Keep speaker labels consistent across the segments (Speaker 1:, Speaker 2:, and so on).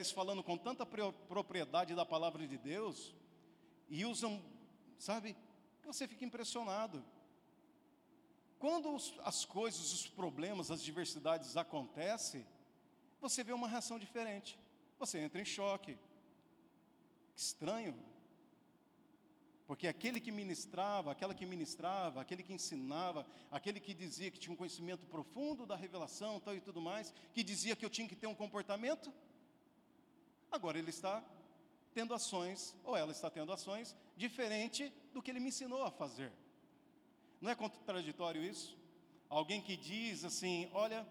Speaker 1: falando com tanta propriedade da palavra de Deus, e usam, sabe, que você fica impressionado. Quando as coisas, os problemas, as diversidades acontecem, você vê uma reação diferente. Você entra em choque. Estranho. Porque aquele que ministrava, aquela que ministrava, aquele que ensinava, aquele que dizia que tinha um conhecimento profundo da revelação, tal e tudo mais, que dizia que eu tinha que ter um comportamento, agora ele está tendo ações, ou ela está tendo ações, diferente do que ele me ensinou a fazer. Não é contraditório isso? Alguém que diz assim, olha,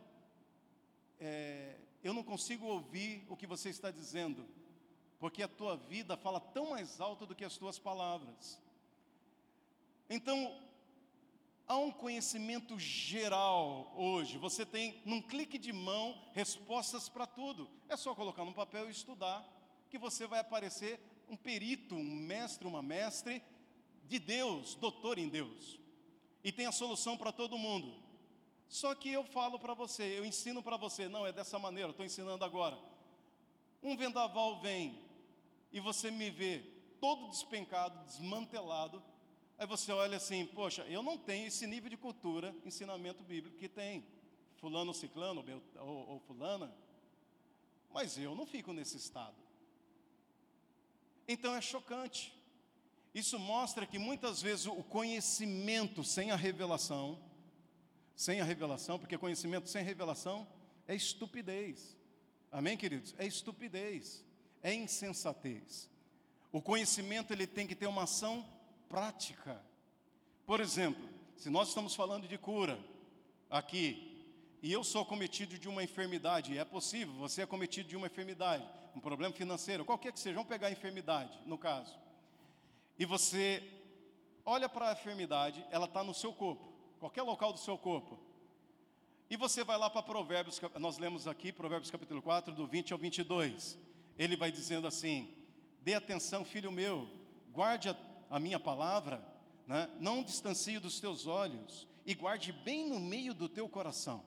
Speaker 1: eu não consigo ouvir o que você está dizendo, porque a tua vida fala tão mais alto do que as tuas palavras. Então, há um conhecimento geral hoje. Você tem, num clique de mão, respostas para tudo. É só colocar no papel e estudar, que você vai aparecer um perito, um mestre, uma mestre de Deus, doutor em Deus. E tem a solução para todo mundo. Só que eu falo para você, eu ensino para você, não, é dessa maneira, eu estou ensinando agora. Um vendaval vem e você me vê todo despencado, desmantelado, aí você olha assim, poxa, eu não tenho esse nível de cultura, ensinamento bíblico que tem fulano, ciclano ou fulana, mas eu não fico nesse estado. Então é chocante. Isso mostra que muitas vezes o conhecimento sem a revelação, porque conhecimento sem revelação é estupidez. Amém, queridos? É estupidez, é insensatez. O conhecimento ele tem que ter uma ação prática. Por exemplo, se nós estamos falando de cura aqui, e eu sou acometido de uma enfermidade, é possível, você é acometido de uma enfermidade, um problema financeiro, qualquer que seja, vamos pegar a enfermidade, no caso. E você olha para a enfermidade, ela está no seu corpo, qualquer local do seu corpo. E você vai lá para Provérbios, nós lemos aqui, Provérbios capítulo 4, do 20 ao 22. Ele vai dizendo assim, dê atenção, filho meu, guarde a minha palavra, né? Não distancie dos teus olhos, e guarde bem no meio do teu coração.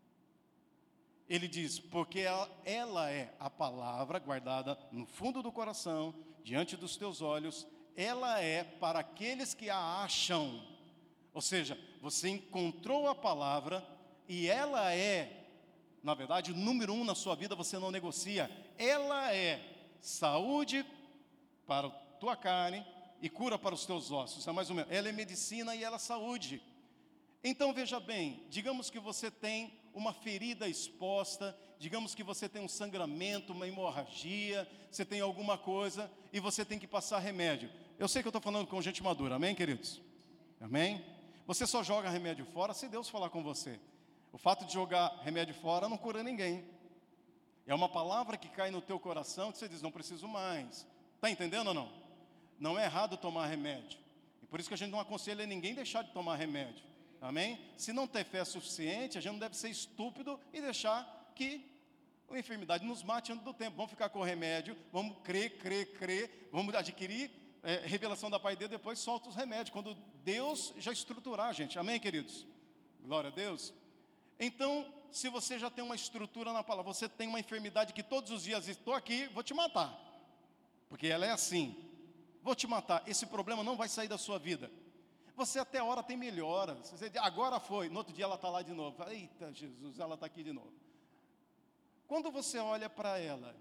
Speaker 1: Ele diz, porque ela é a palavra guardada no fundo do coração, diante dos teus olhos, ela é para aqueles que a acham. Ou seja, você encontrou a palavra e ela é, na verdade, o número 1 na sua vida você não negocia. Ela é saúde para a tua carne e cura para os teus ossos. É mais ou menos. Ela é medicina e ela é saúde. Então veja bem, digamos que você tem uma ferida exposta, digamos que você tem um sangramento, uma hemorragia, você tem alguma coisa e você tem que passar remédio. Eu sei que eu estou falando com gente madura, amém, queridos? Amém? Você só joga remédio fora se Deus falar com você. O fato de jogar remédio fora não cura ninguém. É uma palavra que cai no teu coração que você diz, não preciso mais. Está entendendo ou não? Não é errado tomar remédio. E por isso que a gente não aconselha ninguém deixar de tomar remédio. Amém? Se não ter fé suficiente, a gente não deve ser estúpido e deixar que a enfermidade nos mate antes do tempo. Vamos ficar com o remédio, vamos crer, vamos adquirir revelação da parte de Deus, depois solta os remédios, quando Deus já estruturar a gente. Amém, queridos? Glória a Deus. Então, se você já tem uma estrutura na palavra, você tem uma enfermidade que todos os dias estou aqui, vou te matar. Porque ela é assim, vou te matar, esse problema não vai sair da sua vida. Você até a hora tem melhora, você diz, agora foi, no outro dia ela está lá de novo. Eita Jesus, ela está aqui de novo. Quando você olha para ela,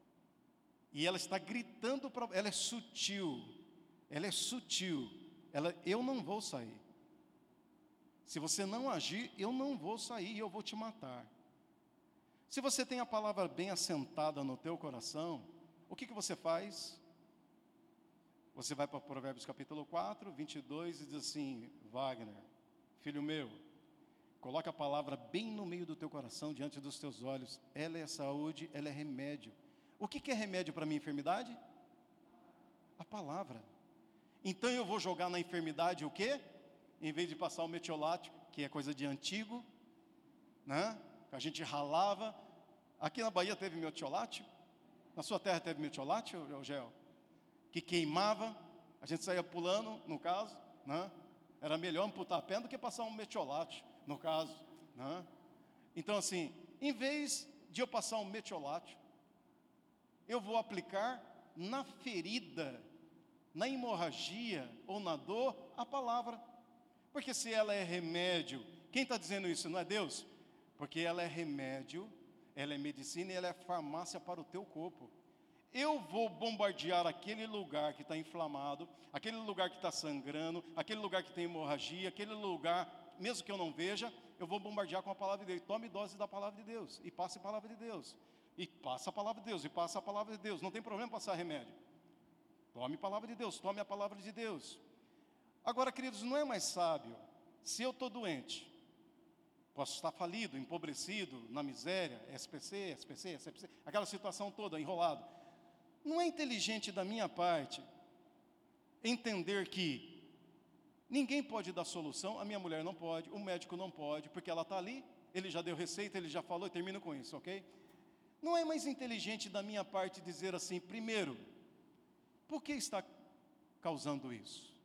Speaker 1: e ela está gritando, ela é sutil, eu não vou sair. Se você não agir, eu não vou sair e eu vou te matar. Se você tem a palavra bem assentada no teu coração, o que você faz? Você vai para Provérbios capítulo 4, 22 e diz assim, Wagner, filho meu, coloca a palavra bem no meio do teu coração, diante dos teus olhos. Ela é saúde, ela é remédio. O que é remédio para a minha enfermidade? A palavra. Então eu vou jogar na enfermidade o quê? Em vez de passar o metiolate, que é coisa de antigo, né? A gente ralava. Aqui na Bahia teve metiolate? Na sua terra teve metiolate, Gel? Que queimava, a gente saía pulando, no caso, né? Era melhor amputar a perna do que passar um metiolate, no caso, né? Então assim, em vez de eu passar um metiolate, eu vou aplicar na ferida, na hemorragia ou na dor, a palavra. Porque se ela é remédio, quem está dizendo isso? Não é Deus? Porque ela é remédio, ela é medicina e ela é farmácia para o teu corpo. Eu vou bombardear aquele lugar que está inflamado, aquele lugar que está sangrando, aquele lugar que tem hemorragia, aquele lugar, mesmo que eu não veja, eu vou bombardear com a palavra de Deus. Tome dose da palavra de Deus, e passe a palavra de Deus. E passa a palavra de Deus, e passa a palavra de Deus. Não tem problema passar remédio. Tome a palavra de Deus, tome a palavra de Deus. Agora, queridos, não é mais sábio, se eu estou doente, posso estar falido, empobrecido, na miséria, SPC, aquela situação toda, enrolado. Não é inteligente da minha parte entender que ninguém pode dar solução, a minha mulher não pode, o médico não pode, porque ela está ali, ele já deu receita, ele já falou, e termino com isso, ok? Não é mais inteligente da minha parte dizer assim, primeiro, por que está causando isso?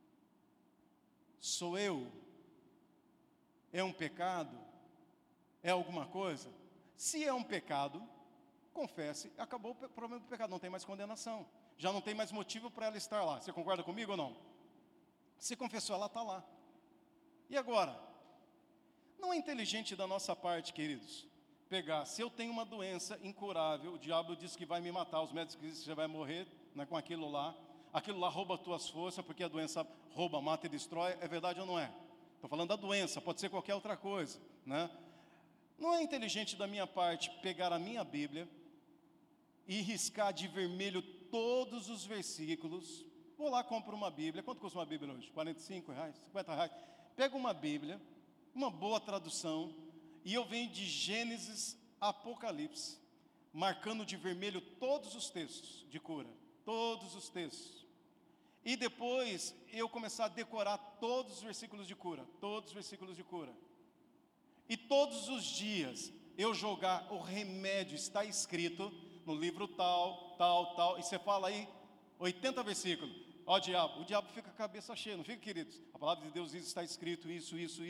Speaker 1: Sou eu? É um pecado? É alguma coisa? Se é um pecado, confesse, acabou o problema do pecado, não tem mais condenação. Já não tem mais motivo para ela estar lá. Você concorda comigo ou não? Se confessou, ela está lá. E agora? Não é inteligente da nossa parte, queridos, pegar, se eu tenho uma doença incurável, o diabo diz que vai me matar, os médicos dizem que você vai morrer, né, com aquilo lá rouba as tuas forças, porque a doença rouba, mata e destrói, é verdade ou não é? Estou falando da doença, pode ser qualquer outra coisa, né? Não é inteligente da minha parte pegar a minha Bíblia e riscar de vermelho todos os versículos. Vou lá, compro uma Bíblia. Quanto custa uma Bíblia hoje? R$45, R$50. Pego uma Bíblia, uma boa tradução, e eu venho de Gênesis a Apocalipse, marcando de vermelho todos os textos de cura, todos os textos. E depois eu começar a decorar todos os versículos de cura, todos os versículos de cura. E todos os dias eu jogar o remédio, está escrito no livro tal, e você fala aí 80 versículos. Ó o diabo fica com a cabeça cheia, não fica, queridos? A palavra de Deus diz, está escrito isso.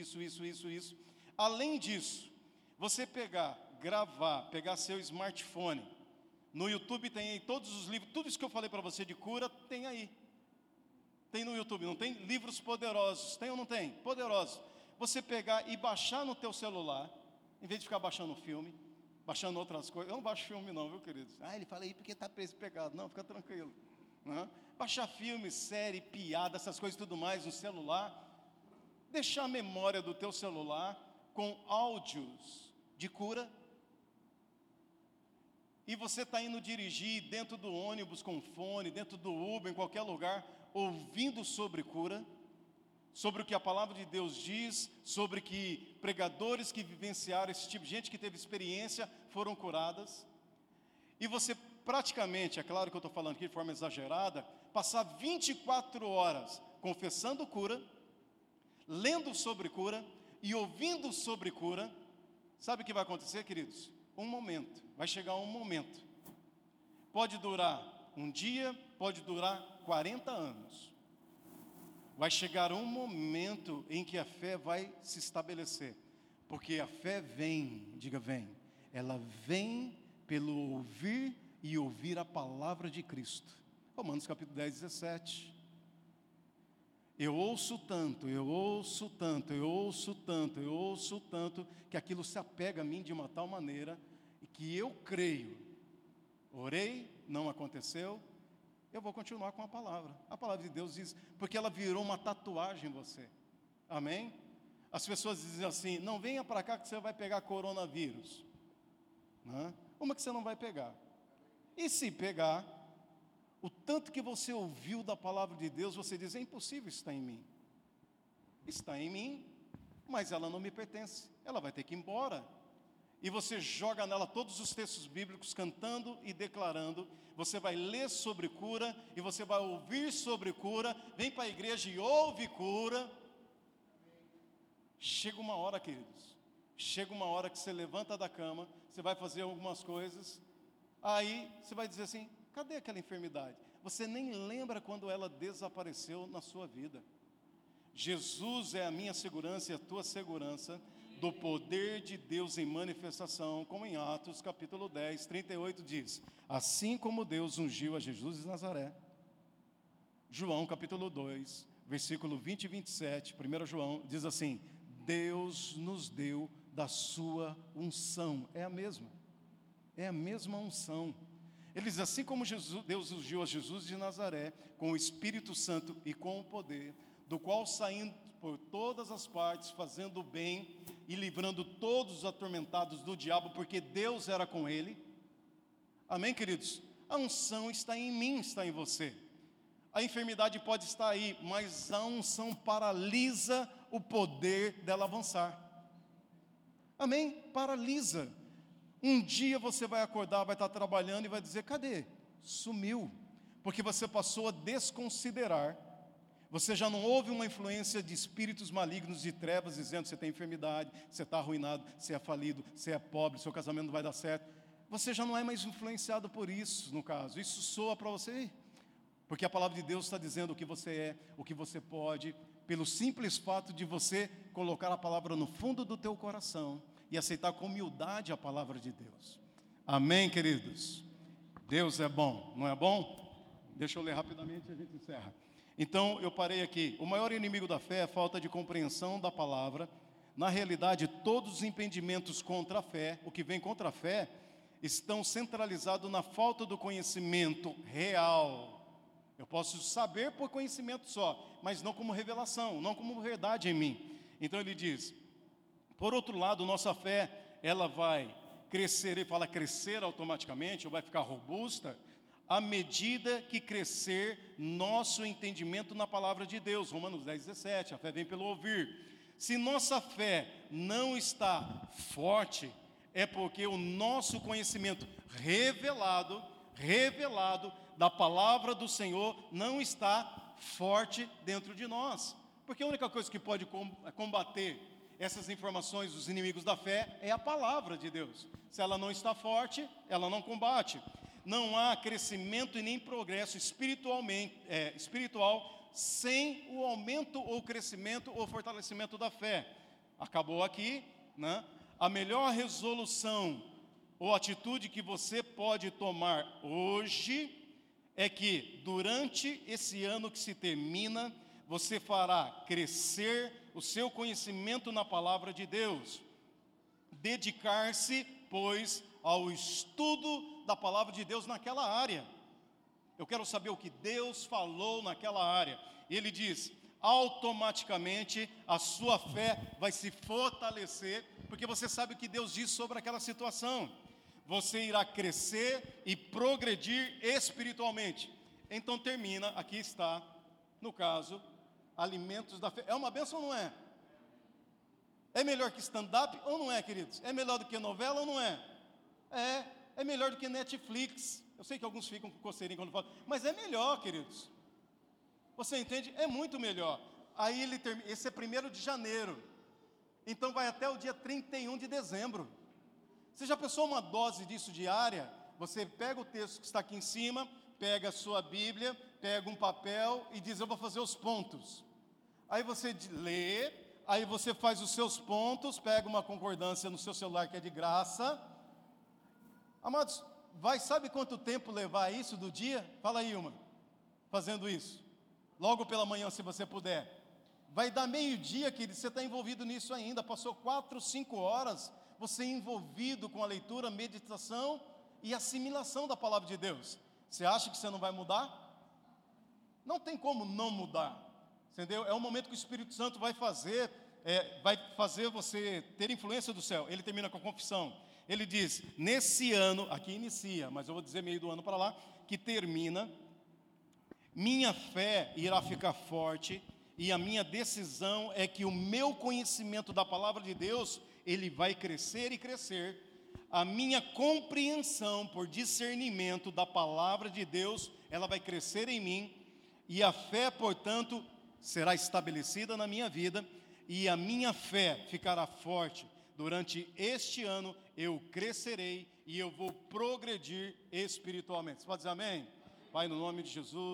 Speaker 1: Além disso, você pegar seu smartphone, no YouTube tem aí todos os livros, tudo isso que eu falei para você de cura, tem aí. Tem no YouTube, não tem? Livros poderosos, tem ou não tem? Poderosos. Você pegar e baixar no teu celular, em vez de ficar baixando filme, baixando outras coisas. Eu não baixo filme não, viu, queridos? Ele fala aí porque está preso em pecado. Não, fica tranquilo. Né? Baixar filme, série, piada, essas coisas e tudo mais no celular. Deixar a memória do teu celular com áudios de cura. E você está indo dirigir dentro do ônibus com fone, dentro do Uber, em qualquer lugar, ouvindo sobre cura, sobre o que a palavra de Deus diz, sobre que pregadores que vivenciaram esse tipo de gente que teve experiência foram curadas. E você praticamente, é claro que eu estou falando aqui de forma exagerada, passar 24 horas confessando cura, lendo sobre cura e ouvindo sobre cura. Sabe o que vai acontecer, queridos? Vai chegar um momento. Pode durar um dia, pode durar 40 anos. Vai chegar um momento em que a fé vai se estabelecer. Porque a fé vem, diga vem, ela vem pelo ouvir e ouvir a palavra de Cristo. Romanos capítulo 10, 17. Eu ouço tanto, que aquilo se apega a mim de uma tal maneira que eu creio. Orei, não aconteceu, eu vou continuar com a palavra. A palavra de Deus diz, porque ela virou uma tatuagem em você. Amém? As pessoas dizem assim, não venha para cá que você vai pegar coronavírus. Não? Uma que você não vai pegar. E se pegar, o tanto que você ouviu da palavra de Deus, você diz, é impossível estar em mim. Está em mim, mas ela não me pertence. Ela vai ter que ir embora. E você joga nela todos os textos bíblicos, cantando e declarando. Você vai ler sobre cura, e você vai ouvir sobre cura. Vem para a igreja e ouve cura. Chega uma hora, queridos. Chega uma hora que você levanta da cama, você vai fazer algumas coisas. Aí você vai dizer assim, cadê aquela enfermidade? Você nem lembra quando ela desapareceu na sua vida. Jesus é a minha segurança e a tua segurança. do poder de Deus em manifestação, como em Atos capítulo 10, 38 diz: assim como Deus ungiu a Jesus de Nazaré. João capítulo 2, versículo 20 e 27, 1 João, diz assim: Deus nos deu da sua unção. É a mesma unção. Ele diz: assim como Deus ungiu a Jesus de Nazaré com o Espírito Santo e com o poder, do qual saindo por todas as partes, fazendo o bem e livrando todos os atormentados do diabo, porque Deus era com ele. Amém, queridos? A unção está em mim, está em você. A enfermidade pode estar aí, mas a unção paralisa o poder dela avançar. Amém? Paralisa. Um dia você vai acordar, vai estar trabalhando e vai dizer: cadê? Sumiu. Porque você passou a desconsiderar. Você já não houve uma influência de espíritos malignos de trevas dizendo que você tem enfermidade, você está arruinado, você é falido, você é pobre, seu casamento não vai dar certo. Você já não é mais influenciado por isso, no caso. Isso soa para você, porque a palavra de Deus está dizendo o que você é, o que você pode, pelo simples fato de você colocar a palavra no fundo do teu coração e aceitar com humildade a palavra de Deus. Amém, queridos? Deus é bom, não é bom? Deixa eu ler rapidamente e a gente encerra. Então, eu parei aqui. O maior inimigo da fé é a falta de compreensão da palavra. Na realidade, todos os impedimentos contra a fé, o que vem contra a fé, estão centralizados na falta do conhecimento real. Eu posso saber por conhecimento só, mas não como revelação, não como verdade em mim. Então ele diz: por outro lado, nossa fé, ela vai crescer, ele fala crescer automaticamente, ou vai ficar robusta, à medida que crescer nosso entendimento na palavra de Deus. Romanos 10, 17, a fé vem pelo ouvir. Se nossa fé não está forte, é porque o nosso conhecimento revelado da palavra do Senhor não está forte dentro de nós. Porque a única coisa que pode combater essas informações dos inimigos da fé é a palavra de Deus. Se ela não está forte, ela não combate. Não há crescimento e nem progresso espiritual sem o aumento ou crescimento ou fortalecimento da fé. Acabou aqui, né? A melhor resolução ou atitude que você pode tomar hoje é que durante esse ano que se termina, você fará crescer o seu conhecimento na palavra de Deus. Dedicar-se, pois, ao estudo da palavra de Deus naquela área. Eu quero saber o que Deus falou naquela área. E ele diz: automaticamente a sua fé vai se fortalecer, porque você sabe o que Deus diz sobre aquela situação. Você irá crescer e progredir espiritualmente. Então termina, aqui está, no caso, alimentos da fé. É uma bênção ou não é? É melhor que stand-up ou não é, queridos? É melhor do que novela ou não é? É melhor do que Netflix. Eu sei que alguns ficam com coceirinha quando falam, mas é melhor, queridos. Você entende? É muito melhor. Aí esse é 1º de janeiro. Então vai até o dia 31 de dezembro. Você já pensou uma dose disso diária? Você pega o texto que está aqui em cima, pega a sua Bíblia, pega um papel e diz: eu vou fazer os pontos. Aí você lê, aí você faz os seus pontos, pega uma concordância no seu celular que é de graça. Amados, sabe quanto tempo levar isso do dia? Fala aí, fazendo isso. Logo pela manhã, se você puder. Vai dar meio-dia, querido, você está envolvido nisso ainda. Passou 4, 5 horas, você é envolvido com a leitura, meditação e assimilação da palavra de Deus. Você acha que você não vai mudar? Não tem como não mudar. Entendeu? É o momento que o Espírito Santo vai fazer você ter influência do céu. Ele termina com a confissão. Ele diz: nesse ano, aqui inicia, mas eu vou dizer meio do ano para lá, que termina, minha fé irá ficar forte, e a minha decisão é que o meu conhecimento da palavra de Deus, ele vai crescer e crescer. A minha compreensão por discernimento da palavra de Deus, ela vai crescer em mim, e a fé, portanto, será estabelecida na minha vida, e a minha fé ficará forte. Durante este ano eu crescerei e eu vou progredir espiritualmente. Você pode dizer amém? Pai, no nome de Jesus.